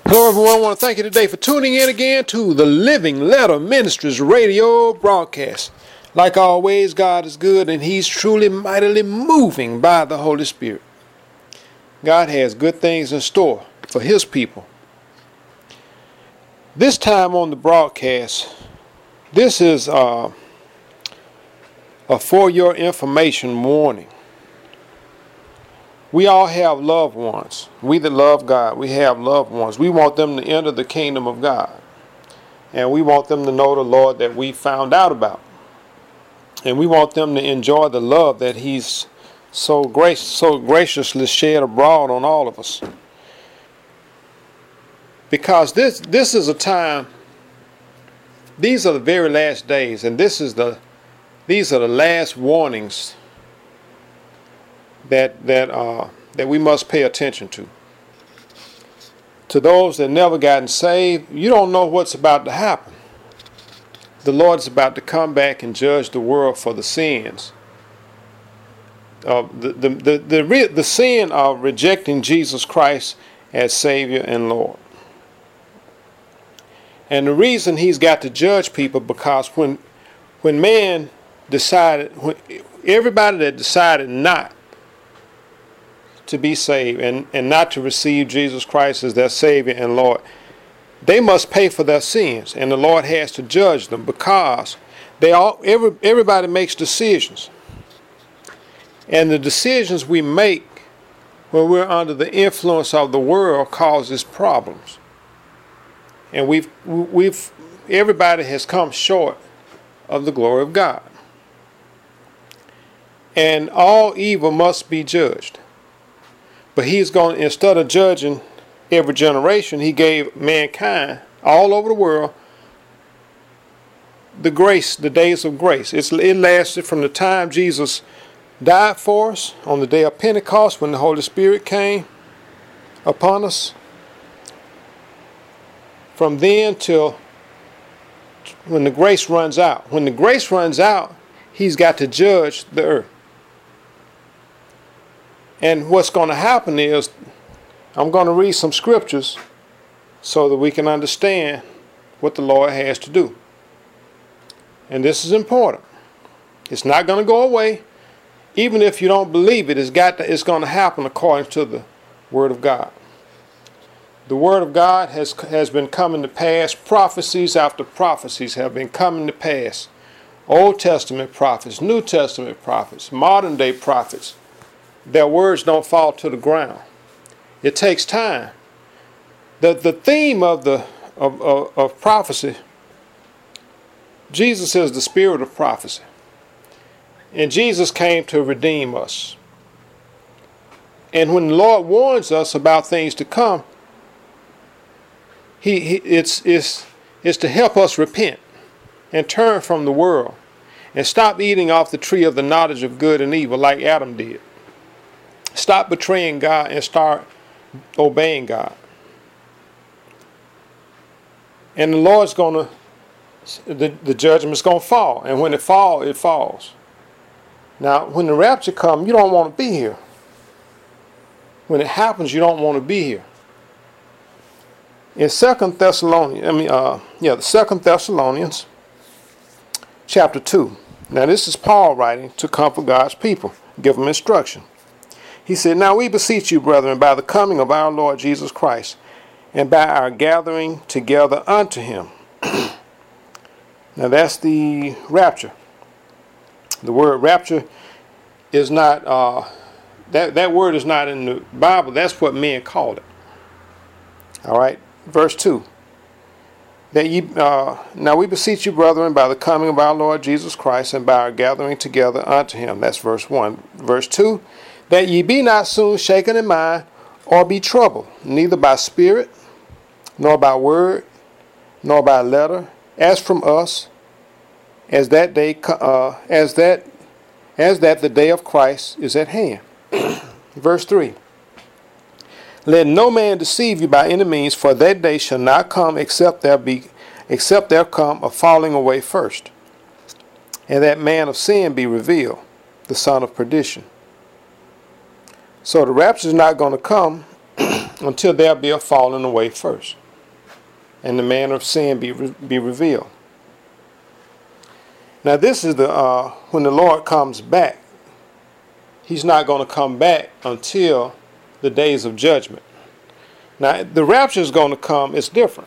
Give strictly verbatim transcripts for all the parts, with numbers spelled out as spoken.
Hello, everyone. I want to thank you today for tuning in again to the Living Letter Ministries radio broadcast. Like always, God is good and He's truly mightily moving by the Holy Spirit. God has good things in store for His people. This time on the broadcast, this is uh, a for your information warning. We all have loved ones. We that love God, we have loved ones. We want them to enter the kingdom of God. And we want them to know the Lord that we found out about. And we want them to enjoy the love that He's so grace, so graciously shed abroad on all of us. Because this this is a time, these are the very last days, and this is the these are the last warnings that that uh that we must pay attention to. To those that never gotten saved, you don't know what's about to happen. The Lord's about to come back and judge the world for the sins. Uh, the, the, the, the, the sin of rejecting Jesus Christ as Savior and Lord. And the reason He's got to judge people, because when when man decided, when everybody that decided not to be saved and, and not to receive Jesus Christ as their Savior and Lord, they must pay for their sins, and the Lord has to judge them, because they all every, everybody makes decisions, and the decisions we make when we're under the influence of the world causes problems, and we've we've everybody has come short of the glory of God, and all evil must be judged. But He's going, instead of judging every generation, He gave mankind all over the world the grace, the days of grace. It's, it lasted from the time Jesus died for us on the day of Pentecost, when the Holy Spirit came upon us. From then till when the grace runs out. When the grace runs out, He's got to judge the earth. And what's going to happen is, I'm going to read some scriptures so that we can understand what the Lord has to do. And this is important. It's not going to go away. Even if you don't believe it, it's got to, it's going to happen according to the Word of God. The Word of God has, has been coming to pass. Prophecies after prophecies have been coming to pass. Old Testament prophets, New Testament prophets, modern day prophets. Their words don't fall to the ground. It takes time. The the theme of the of, of, of prophecy, Jesus is the spirit of prophecy. And Jesus came to redeem us. And when the Lord warns us about things to come, He, he it's it's it's to help us repent and turn from the world and stop eating off the tree of the knowledge of good and evil like Adam did. Stop betraying God and start obeying God. And the Lord's going to, the, the judgment's going to fall. And when it falls, it falls. Now, when the rapture comes, you don't want to be here. When it happens, you don't want to be here. In Second Thessalonians, I mean, uh, yeah, the Second Thessalonians, chapter two. Now, this is Paul writing to comfort God's people, give them instruction. He said, "Now we beseech you, brethren, by the coming of our Lord Jesus Christ, and by our gathering together unto Him." Now that's the rapture. The word rapture is not, uh, that, that word is not in the Bible. That's what men called it. All right, verse two. That ye, uh, now we beseech you, brethren, by the coming of our Lord Jesus Christ, and by our gathering together unto Him. That's verse one. Verse two. That ye be not soon shaken in mind, or be troubled, neither by spirit, nor by word, nor by letter, as from us, as that day, uh, as that, as that the day of Christ is at hand. Verse three. Let no man deceive you by any means, for that day shall not come except there be, except there come a falling away first, and that man of sin be revealed, the son of perdition. So the rapture is not going to come until there be a falling away first, and the manner of sin be re- be revealed. Now this is the uh, when the Lord comes back. He's not going to come back until the days of judgment. Now the rapture is going to come. It's different.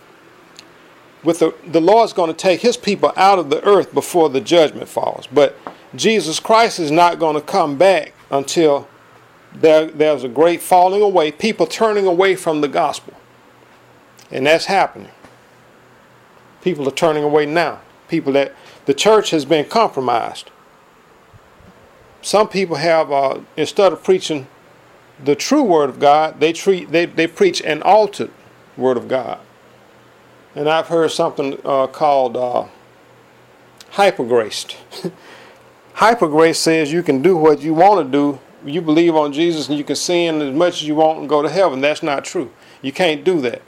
With the the Lord's going to take his people out of the earth before the judgment falls. But Jesus Christ is not going to come back until there there's a great falling away, people turning away from the gospel, and that's happening. People are turning away now. People that the church has been compromised. Some people have, uh, instead of preaching the true word of God, they treat they they preach an altered word of God. And I've heard something uh, called uh, hypergrace. Hypergrace says you can do what you want to do. You believe on Jesus and you can sin as much as you want and go to heaven. That's not true. You can't do that.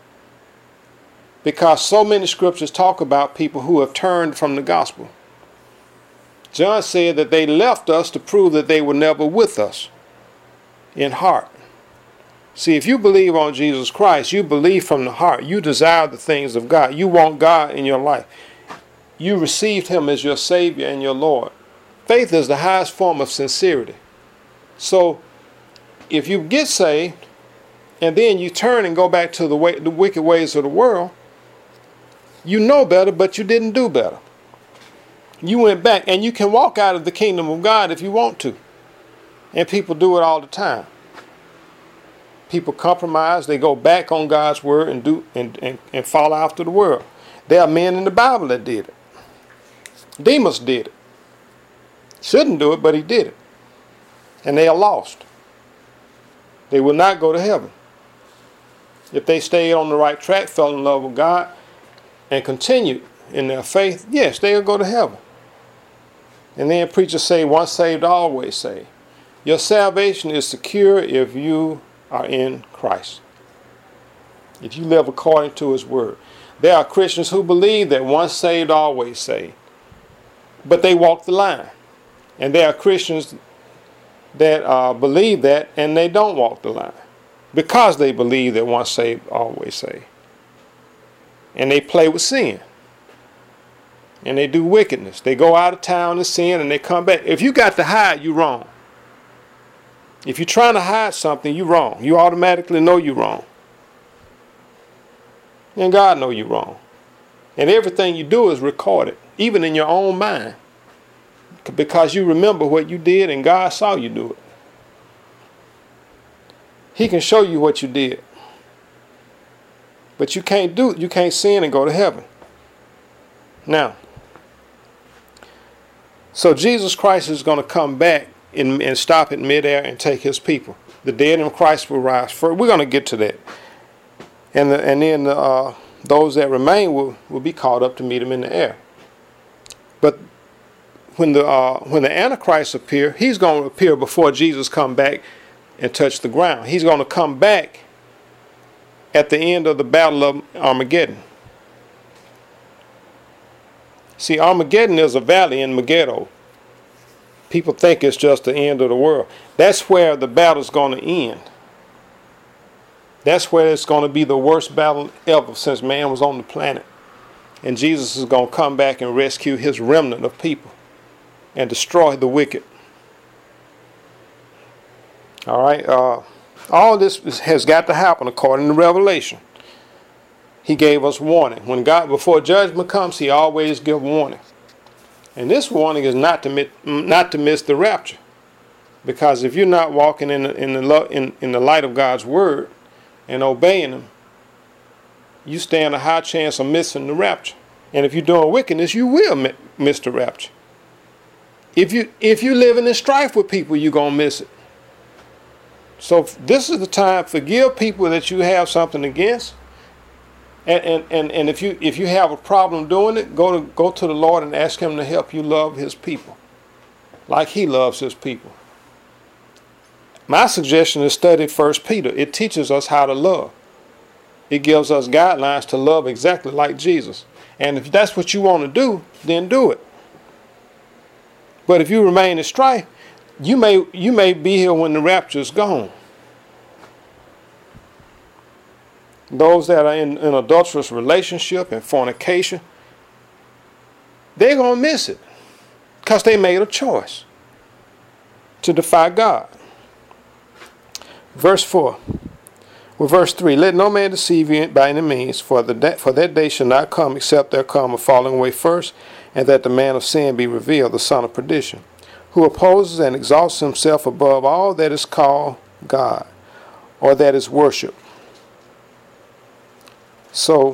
Because so many scriptures talk about people who have turned from the gospel. John said that they left us to prove that they were never with us in heart. See, if you believe on Jesus Christ, you believe from the heart. You desire the things of God. You want God in your life. You received him as your Savior and your Lord. Faith is the highest form of sincerity. So, if you get saved, and then you turn and go back to the way, the wicked ways of the world, you know better, but you didn't do better. You went back, and you can walk out of the kingdom of God if you want to. And people do it all the time. People compromise, they go back on God's word and do and, and, and follow after the world. There are men in the Bible that did it. Demas did it. Shouldn't do it, but he did it. And they are lost. They will not go to heaven. If they stayed on the right track, fell in love with God, and continued in their faith, yes, they'll go to heaven. And then preachers say, once saved, always saved. Your salvation is secure if you are in Christ. If you live according to his word. There are Christians who believe that once saved, always saved. But they walk the line. And there are Christians that uh, believe that and they don't walk the line. Because they believe that once saved, always saved. And they play with sin. And they do wickedness. They go out of town and sin and they come back. If you got to hide, you're wrong. If you're trying to hide something, you're wrong. You automatically know you're wrong. And God knows you're wrong. And everything you do is recorded, even in your own mind. Because you remember what you did and God saw you do it. He can show you what you did. But you can't do it. You can't sin and go to heaven. Now, so Jesus Christ is going to come back in, and stop in midair and take his people. The dead in Christ will rise first. We're going to get to that. And, the, and then uh, those that remain will, will be caught up to meet him in the air. But when the uh, when the Antichrist appear, he's going to appear before Jesus come back and touch the ground. He's going to come back at the end of the battle of Armageddon. See, Armageddon is a valley in Megiddo. People think it's just the end of the world. That's where the battle's going to end. That's where it's going to be the worst battle ever since man was on the planet. And Jesus is going to come back and rescue his remnant of people and destroy the wicked. All right. Uh, all this has got to happen according to Revelation. He gave us warning. When God, before judgment comes, he always gives warning. And this warning is not to miss, not to miss the rapture. Because if you're not walking in the, in, the lo, in, in the light of God's word and obeying him, you stand a high chance of missing the rapture. And if you're doing wickedness, you will mi- miss the rapture. If you if you living in strife with people, you're going to miss it. So this is the time. Forgive people that you have something against. And, and, and, and if you if you have a problem doing it, go to go to the Lord and ask him to help you love his people like he loves his people. My suggestion is study First Peter. It teaches us how to love. It gives us guidelines to love exactly like Jesus. And if that's what you want to do, then do it. But if you remain in strife, you may you may be here when the rapture is gone. those that are in an adulterous relationship and fornication, they're going to miss it because they made a choice to defy God. Verse four. Well, verse three, let no man deceive you by any means, for, the da- for that day shall not come except there come a falling away first, and that the man of sin be revealed, the son of perdition, who opposes and exalts himself above all that is called God, or that is worship. So,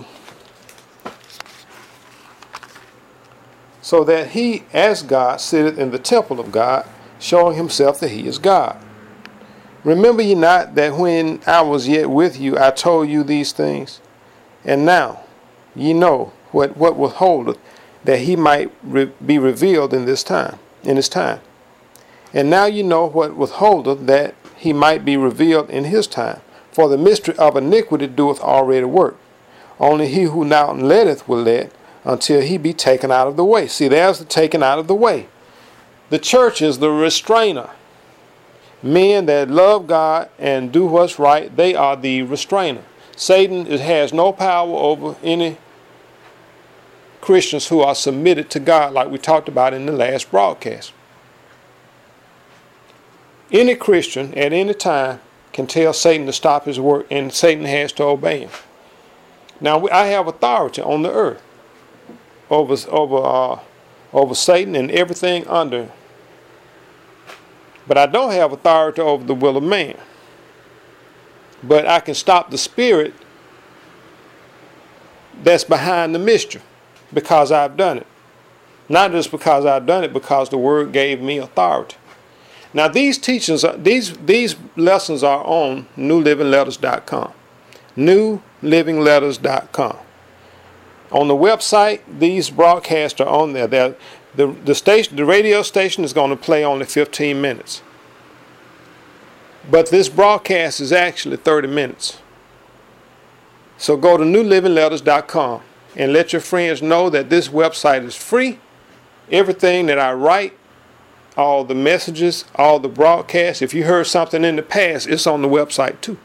so that he, as God, sitteth in the temple of God, showing himself that he is God. Remember ye not that when I was yet with you, I told you these things? And now ye know what, what withholdeth, that he might re- be revealed in this time, in his time. And now ye know what withholdeth, that he might be revealed in his time. For the mystery of iniquity doeth already work. Only he who now letteth will let, until he be taken out of the way. See, there's the taken out of the way. The church is the restrainer. Men that love God and do what's right, they are the restrainer. Satan has no power over any Christians who are submitted to God, like we talked about in the last broadcast. Any Christian at any time can tell Satan to stop his work, and Satan has to obey him. Now, I have authority on the earth over over uh, over Satan and everything under him. But I don't have authority over the will of man. But I can stop the spirit that's behind the mischief because I've done it. Not just because I've done it, because the word gave me authority. Now these teachings, are, these these lessons are on new living letters dot com. new living letters dot com. On the website, these broadcasts are on there. They're, The, the station, the radio station is going to play only fifteen minutes. But this broadcast is actually thirty minutes. So go to new living letters dot com and let your friends know that this website is free. Everything that I write, all the messages, all the broadcasts, if you heard something in the past, it's on the website too.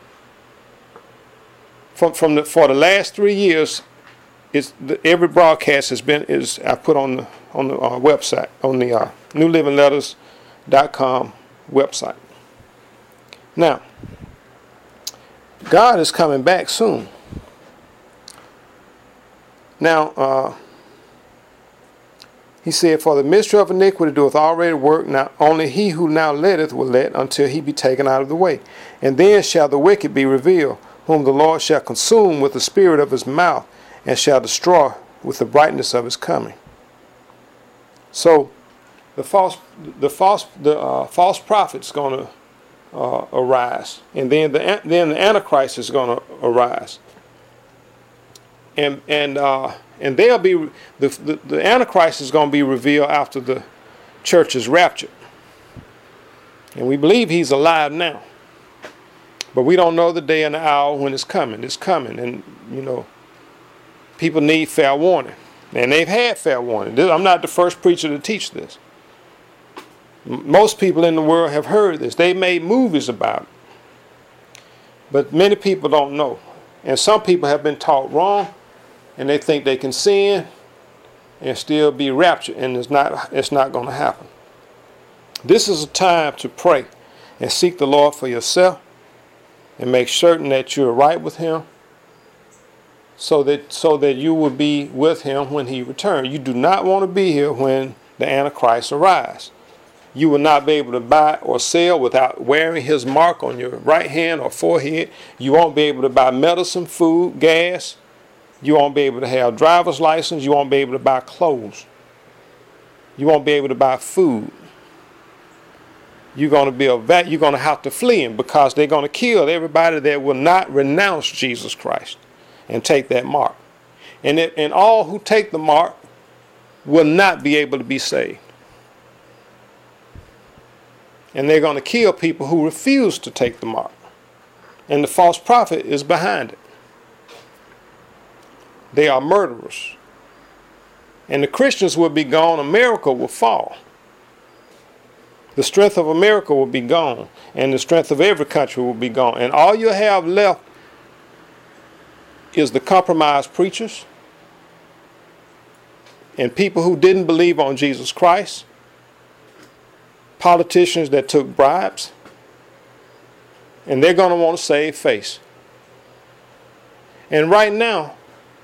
From, from the, for the last three years, it's the, every broadcast has been is I put on the on the uh, website, on the uh, new living letters dot com website. Now, God is coming back soon. Now, uh, he said, for the mystery of iniquity doeth already work, now only he who now letteth will let, until he be taken out of the way. And then shall the wicked be revealed, whom the Lord shall consume with the spirit of his mouth, and shall destroy with the brightness of his coming. So, the false, the false, the uh, false prophet's going to uh, arise, and then the then the Antichrist is going to arise, and and uh, and they'll be the, the the Antichrist is going to be revealed after the church is raptured, and we believe he's alive now, but we don't know the day and the hour when it's coming. It's coming, and you know. People need fair warning. And they've had fair warning. I'm not the first preacher to teach this. Most people in the world have heard this. They made movies about it. But many people don't know. And some people have been taught wrong, and they think they can sin and still be raptured, and it's not, it's not going to happen. This is a time to pray and seek the Lord for yourself and make certain that you're right with him, so that so that you will be with him when he returns. You do not want to be here when the Antichrist arrives. You will not be able to buy or sell without wearing his mark on your right hand or forehead. You won't be able to buy medicine, food, gas. You won't be able to have driver's license. You won't be able to buy clothes. You won't be able to buy food. You're going to be a vet. You're going to have to flee him, because they're going to kill everybody that will not renounce Jesus Christ and take that mark. And, it, and all who take the mark will not be able to be saved. And they're going to kill people who refuse to take the mark. And the false prophet is behind it. They are murderers. And the Christians will be gone. America will fall. The strength of America will be gone. And the strength of every country will be gone. And all you'll have left is the compromised preachers and people who didn't believe on Jesus Christ, politicians that took bribes, and they're going to want to save face. And right now,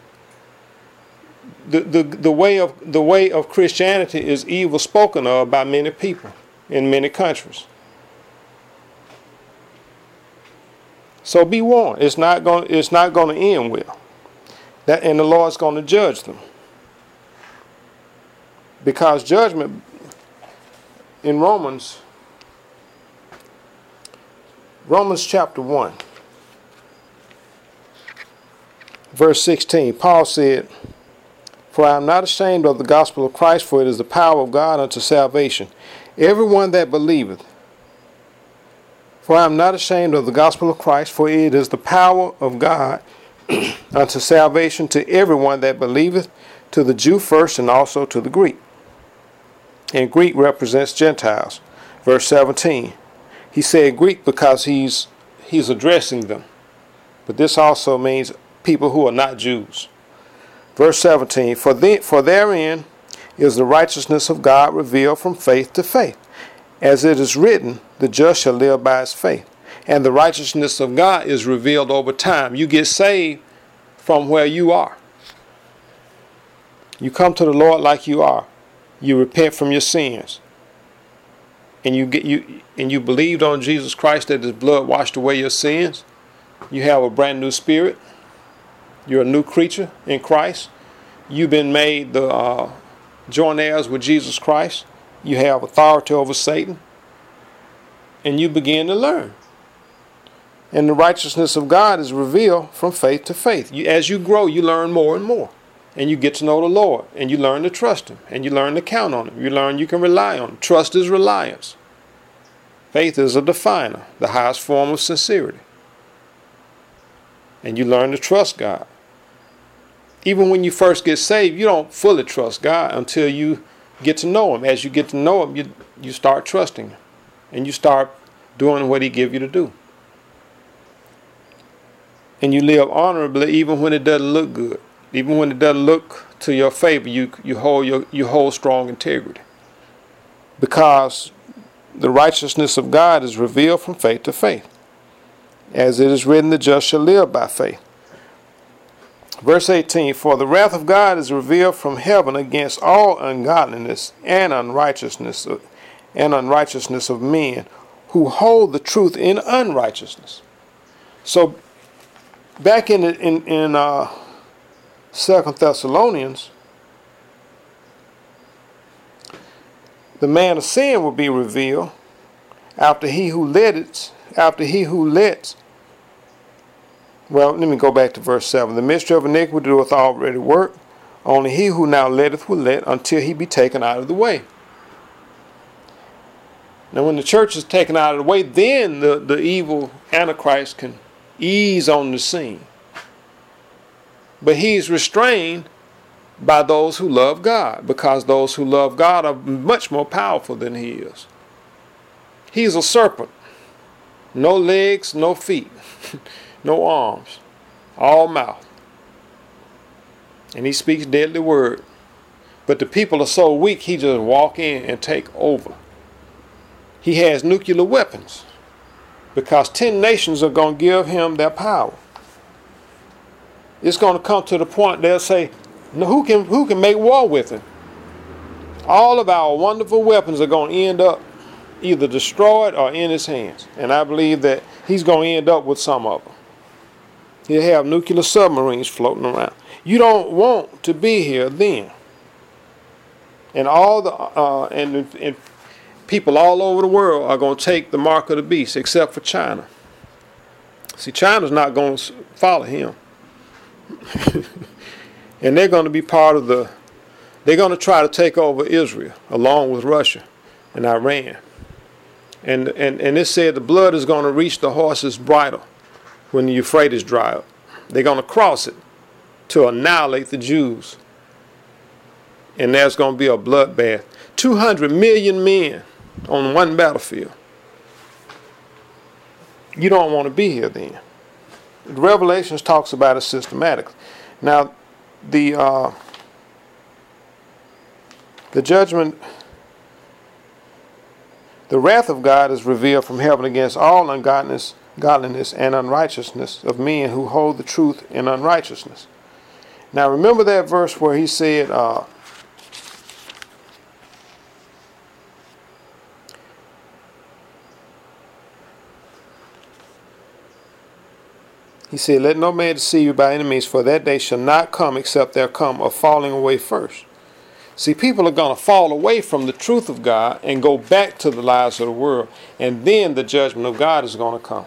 the, the, the, way of, the way of Christianity is evil spoken of by many people in many countries. So be warned, it's not going, it's not going to end well. That, and the Lord's going to judge them. Because judgment in Romans, Romans chapter one, verse sixteen, Paul said, "For I am not ashamed of the gospel of Christ, for it is the power of God unto salvation. Everyone that believeth. For I am not ashamed of the gospel of Christ, for it is the power of God unto salvation to everyone that believeth, to the Jew first and also to the Greek." And Greek represents Gentiles. Verse seventeen. He said Greek because he's he's addressing them. But this also means people who are not Jews. Verse seventeen. For, the, for therein is the righteousness of God revealed from faith to faith. As it is written, the just shall live by his faith. And the righteousness of God is revealed over time. You get saved from where you are. You come to the Lord like you are. You repent from your sins. And you get you and you believed on Jesus Christ that his blood washed away your sins. You have a brand new spirit. You're a new creature in Christ. You've been made the uh, joint heirs with Jesus Christ. You have authority over Satan. And you begin to learn. And the righteousness of God is revealed from faith to faith. You, as you grow, you learn more and more. And you get to know the Lord. And you learn to trust him. And you learn to count on him. You learn you can rely on him. Trust is reliance. Faith is a definer, the highest form of sincerity. And you learn to trust God. Even when you first get saved, you don't fully trust God until you get to know him. As you get to know him, you, you start trusting him. And you start doing what he gives you to do. And you live honorably even when it doesn't look good. Even when it doesn't look to your favor, you, you, hold, your, you hold strong integrity. Because the righteousness of God is revealed from faith to faith. As it is written, the just shall live by faith. Verse eighteen, for the wrath of God is revealed from heaven against all ungodliness and unrighteousness of, and unrighteousness of men who hold the truth in unrighteousness. So back in in, in uh, Second Thessalonians, the man of sin will be revealed after he who led it, after he who lets. Well, let me go back to verse seven. The mystery of iniquity doeth already work. Only he who now letteth will let until he be taken out of the way. Now when the church is taken out of the way, then the, the evil Antichrist can ease on the scene. But he's restrained by those who love God, because those who love God are much more powerful than he is. He's a serpent. No legs, no feet, no arms, all mouth. And he speaks deadly word. But the people are so weak, he just walk in and take over. He has nuclear weapons because ten nations are going to give him their power. It's going to come to the point they'll say, no, who can who can make war with him? All of our wonderful weapons are going to end up either destroyed or in his hands. And I believe that he's going to end up with some of them. He'll have nuclear submarines floating around. You don't want to be here then. And all the uh, and, and people all over the world are going to take the mark of the beast, except for China. See, China's not going to follow him. And they're going to be part of the, they're going to try to take over Israel along with Russia and Iran. And, and, and it said the blood is going to reach the horse's bridle when the Euphrates dry up. They're going to cross it to annihilate the Jews. And there's going to be a bloodbath. two hundred million men on one battlefield. You don't want to be here then. Revelations talks about it systematically. Now, the uh, the judgment, the wrath of God is revealed from heaven against all ungodliness, godliness, and unrighteousness of men who hold the truth in unrighteousness. Now, remember that verse where he said, uh, he said, "Let no man deceive you by any means, for that day shall not come except there come a falling away first." See, people are going to fall away from the truth of God and go back to the lies of the world, and then the judgment of God is going to come.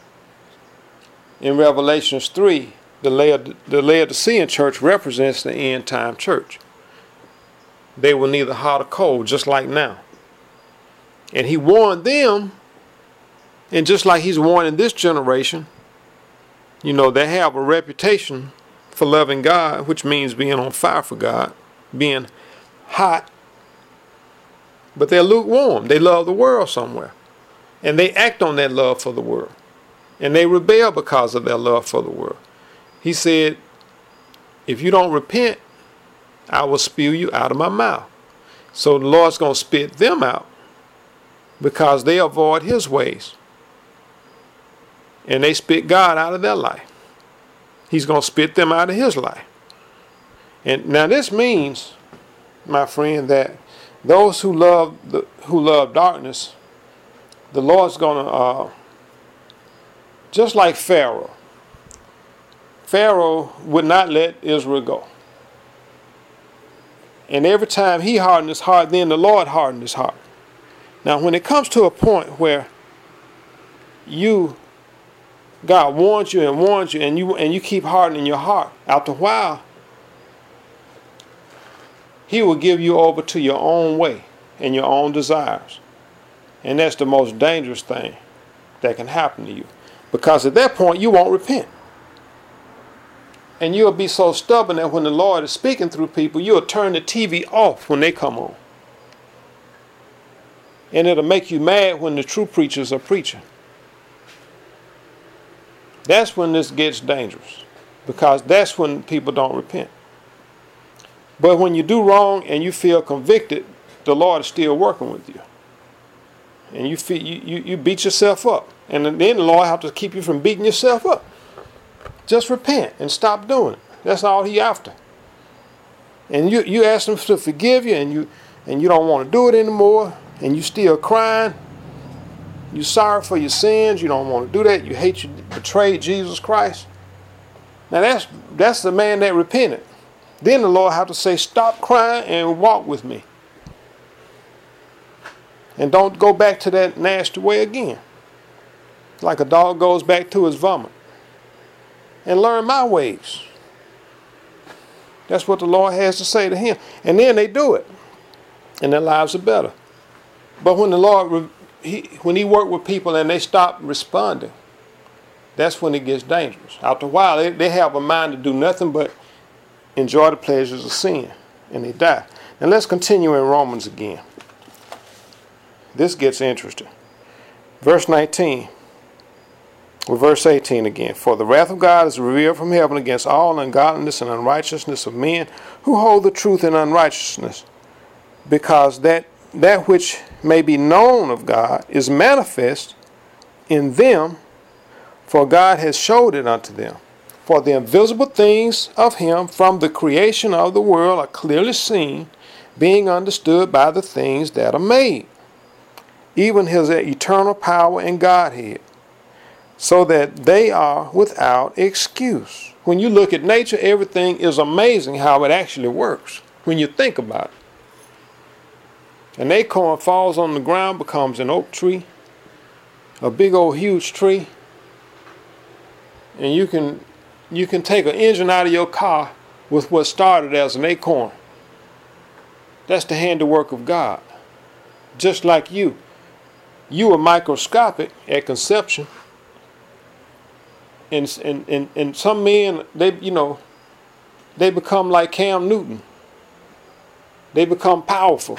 In Revelations three, the Laod- the Laodicean church represents the end time church. They were neither hot or cold, just like now. And he warned them, and just like he's warning this generation, you know, they have a reputation for loving God, which means being on fire for God, being hot, but they're lukewarm. They love the world somewhere, and they act on that love for the world, and they rebel because of their love for the world. He said, if you don't repent, I will spew you out of my mouth. So the Lord's going to spit them out because they avoid his ways, and they spit God out of their life. He's going to spit them out of his life. And now this means, my friend, that those who love the who love darkness, the Lord's going to, uh, just like Pharaoh. Pharaoh would not let Israel go. And every time he hardened his heart, then the Lord hardened his heart. Now, when it comes to a point where you, God warns you and warns you, and you and you keep hardening your heart, after a while, he will give you over to your own way and your own desires. And that's the most dangerous thing that can happen to you. Because at that point, you won't repent. And you'll be so stubborn that when the Lord is speaking through people, you'll turn the T V off when they come on. And it'll make you mad when the true preachers are preaching. That's when this gets dangerous, because that's when people don't repent. But when you do wrong and you feel convicted, the Lord is still working with you. And you feel you, you, you beat yourself up. And then the Lord has to keep you from beating yourself up. Just repent and stop doing it. That's all he after. And you, you ask him to forgive you, and you and you don't want to do it anymore, and you still crying. You're sorry for your sins. You don't want to do that. You hate you betrayed Jesus Christ. Now that's that's the man that repented. Then the Lord have to say, stop crying and walk with me. And don't go back to that nasty way again. Like a dog goes back to his vomit. And learn my ways. That's what the Lord has to say to him. And then they do it. And their lives are better. But when the Lord, he, when he worked with people and they stop responding, that's when it gets dangerous. After a while, they, they have a mind to do nothing but enjoy the pleasures of sin. And they die. Now let's continue in Romans again. This gets interesting. Verse nineteen. Well, verse eighteen again. For the wrath of God is revealed from heaven against all ungodliness and unrighteousness of men who hold the truth in unrighteousness, because that that which may be known of God is manifest in them, for God has showed it unto them. For the invisible things of him from the creation of the world are clearly seen, being understood by the things that are made, even his eternal power and Godhead, so that they are without excuse. When you look at nature, everything is amazing how it actually works when you think about it. An acorn falls on the ground, becomes an oak tree, a big old huge tree, and you can you can take an engine out of your car with what started as an acorn. That's the handiwork of God. Just like you. You were microscopic at conception. And, and, and, and some men, they you know, they become like Cam Newton. They become powerful.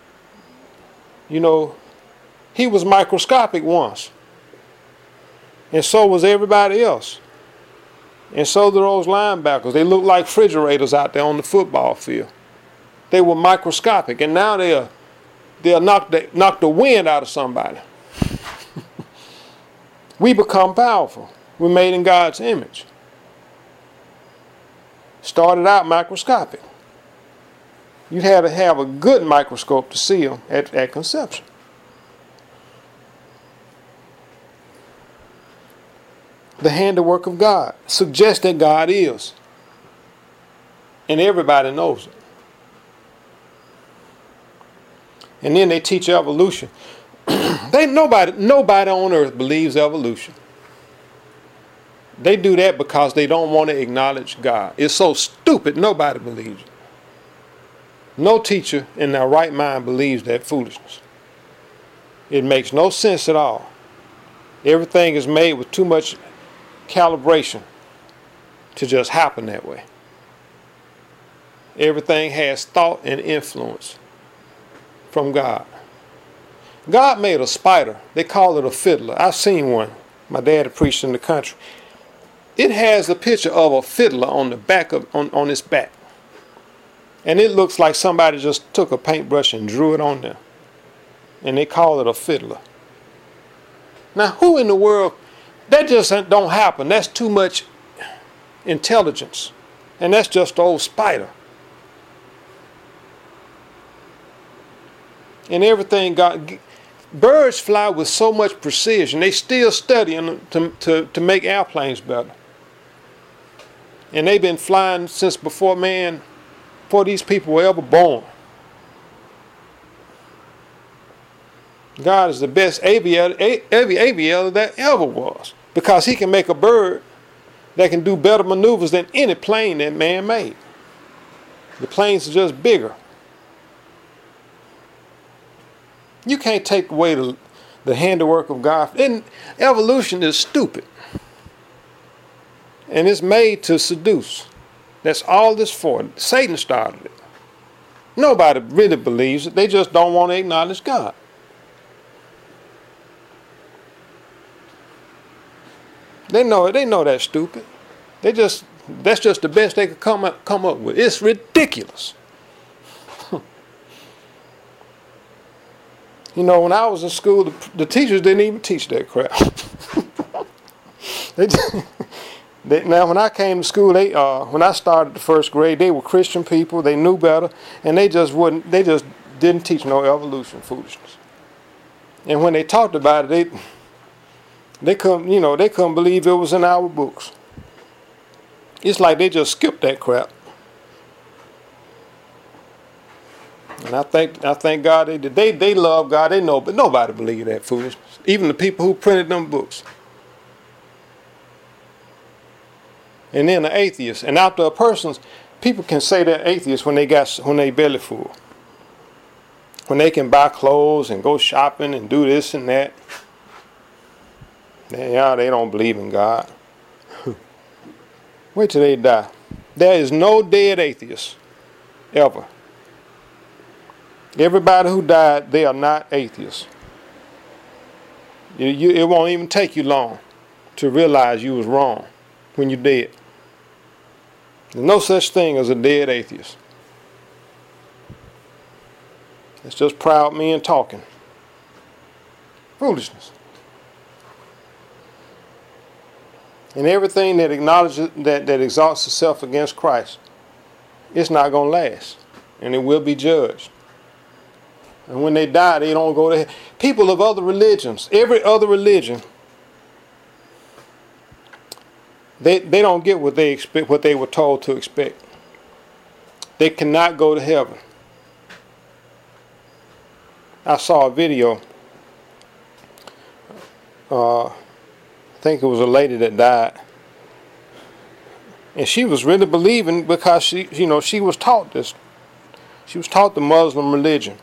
You know, he was microscopic once. And so was everybody else. And so do those linebackers. They look like refrigerators out there on the football field. They were microscopic, and now they'll, they'll knock, the, knock the wind out of somebody. We become powerful. We're made in God's image. Started out microscopic. You had to have a good microscope to see them at, at conception. The handiwork of God suggests that God is. And everybody knows it. And then they teach evolution. they nobody nobody on earth believes evolution. They do that because they don't want to acknowledge God. It's so stupid, nobody believes it. No teacher in their right mind believes that foolishness. It makes no sense at all. Everything is made with too much calibration to just happen that way. Everything has thought and influence from God. God made a spider. They call it a fiddler. I've seen one. My dad preached in the country. It has a picture of a fiddler on the back of on, on its back. And it looks like somebody just took a paintbrush and drew it on there. And they call it a fiddler. Now, who in the world, that just don't happen. That's too much intelligence. And that's just the old spider. And everything got, birds fly with so much precision. They still studying to, to, to make airplanes better. And they've been flying since before man, before these people were ever born. God is the best aviator, every aviator that ever was. Because he can make a bird that can do better maneuvers than any plane that man made. The planes are just bigger. You can't take away the, the handiwork of God. And evolution is stupid. And it's made to seduce. That's all this for. Satan started it. Nobody really believes it. They just don't want to acknowledge God. They know it. They know that's stupid. They just that's just the best they could come up come up with. It's ridiculous. You know, when I was in school, the, the teachers didn't even teach that crap. they, they, now, when I came to school, they uh, when I started the first grade, they were Christian people. They knew better, and they just wouldn't. They just didn't teach no evolution foolishness. And when they talked about it, they they couldn't, you know, they couldn't believe it was in our books. It's like they just skipped that crap. And I think I thank God they did. They they love God. They know, but nobody believed that foolishness. Even the people who printed them books. And then the atheists. And after a person's, people can say they're atheists when they got when they belly full. When they can buy clothes and go shopping and do this and that. Yeah, they don't believe in God. Wait till they die. There is no dead atheist ever. Everybody who died, they are not atheists. You, you, it won't even take you long to realize you was wrong when you're dead. There's no such thing as a dead atheist. It's just proud men talking. Foolishness. And everything that acknowledges, that, that exalts itself against Christ, it's not going to last. And it will be judged. And when they die, they don't go to hell. People of other religions, every other religion, they, they don't get what they expect, what they were told to expect. They cannot go to heaven. I saw a video. Uh, I think it was a lady that died. And she was really believing because she, you know, she was taught this. She was taught the Muslim religion.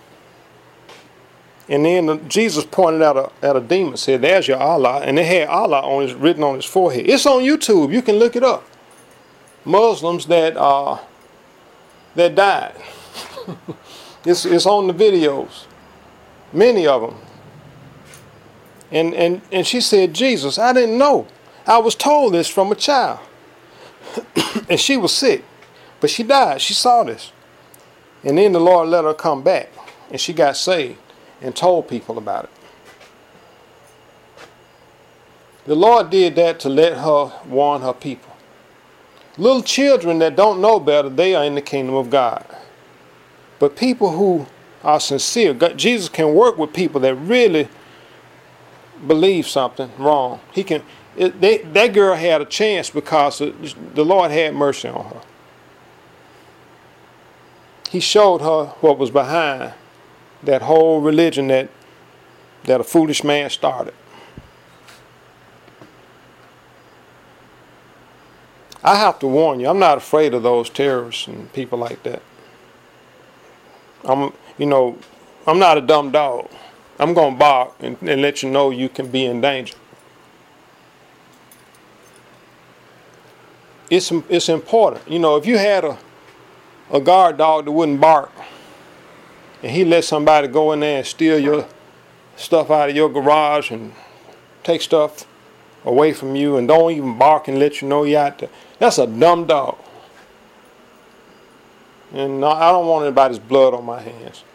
And then Jesus pointed out a, at a demon, said, "There's your Allah," and they had Allah on his, written on his forehead. It's on YouTube. You can look it up. Muslims that uh, that died. it's it's on the videos. Many of them. And, and, and she said, Jesus, I didn't know. I was told this from a child. And she was sick. But she died. She saw this. And then the Lord let her come back. And she got saved and told people about it. The Lord did that to let her warn her people. Little children that don't know better, they are in the kingdom of God. But people who are sincere, God, Jesus can work with people that really believe something wrong. He can. It, they, that girl had a chance because the Lord had mercy on her. He showed her what was behind that whole religion that that a foolish man started. I have to warn you, I'm not afraid of those terrorists and people like that. I'm, you know, I'm not a dumb dog. I'm going to bark and, and let you know you can be in danger. It's, it's important. You know, if you had a, a guard dog that wouldn't bark, and he let somebody go in there and steal your stuff out of your garage and take stuff away from you and don't even bark and let you know you're out there, that's a dumb dog. And I don't want anybody's blood on my hands.